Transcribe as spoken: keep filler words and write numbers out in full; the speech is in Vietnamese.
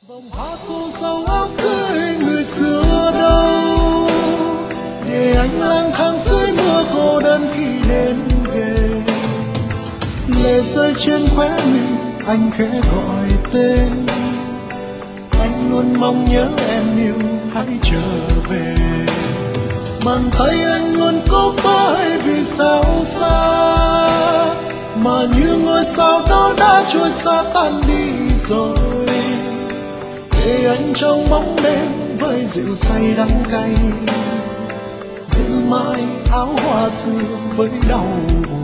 Vòng hoa cô dâu áo cưới người xưa đâu, để anh lang thang dưới mưa cô đơn khi đến về. Lệ rơi trên khóe mi anh khẽ gọi tên, anh luôn mong nhớ em yêu hãy trở về. Bàn tay anh luôn cố phai vì sao xa, mà như ngôi sao đó đã trôi xa tan đi rồi. Để anh trong bóng đêm với rượu say đắng cay, giữ mãi áo hoa xưa với đau buồn.